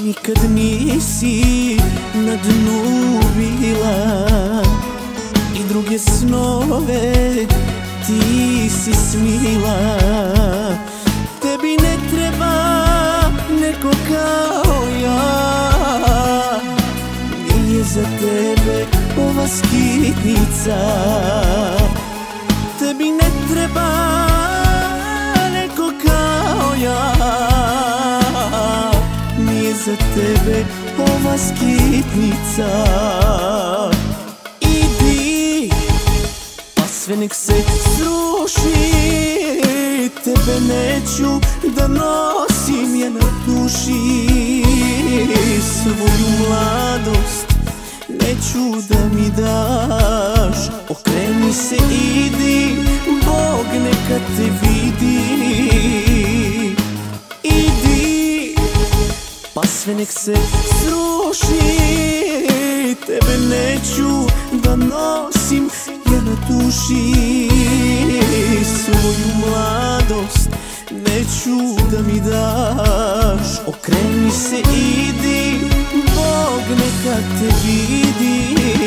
nikad nisi na dnu bila i druge snove ti si snila. Tebi ne treba neko kao ja, nije za tebe ova skitnica. Tebi ne treba neko kao ja, nije za tebe ova skitnica. Idi, pa sve nek se sruši, tebe neću da nosim ja na duši. Svoju mladost neću da mi daš, okreni se, idi, Bog neka te vidi. Idi, pa sve nek se sruši, tebe neću da nosim ja na duši. Svoju mladost neću da mi daš, okreni se, idi, Bog neka te vidi.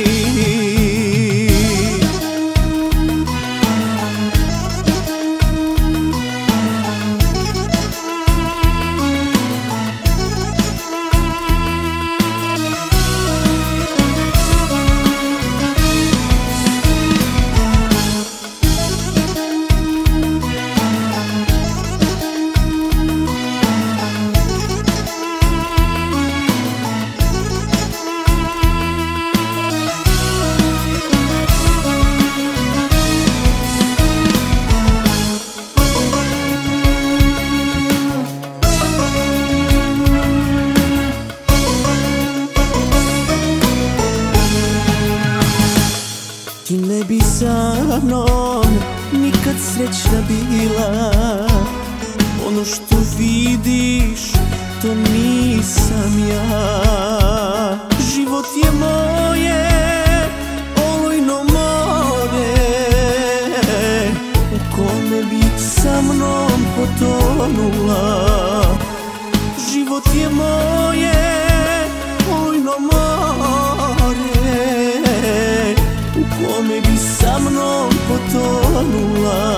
Ti ne bi sa mnom nikad srećna bila, ono što vidiš to nisam ja. Život je moje olujno more, u kome bi sa mnom potonula. Život je moje olujno more, u kome bi sa mnom potonula.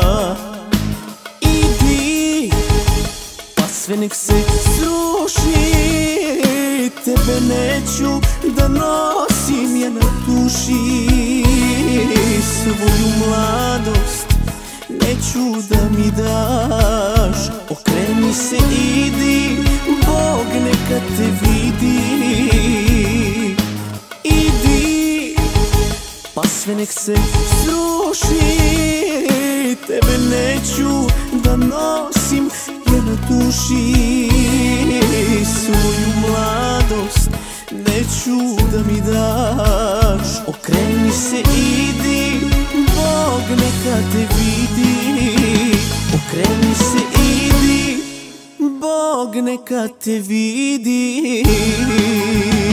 Idi, pa sve nek se sruši, tebe neću da nosim ja na duši. Svoju mladost neću da mi daš, okreni se, idi, Bog neka te vidi. Idi, pa sve nek se sruši, tebe neću da nosim ja na duši. Svoju mladost neću da mi daš, okreni se, idi, Bog neka te vidi. Okreni se, idi, Bog neka te vidi.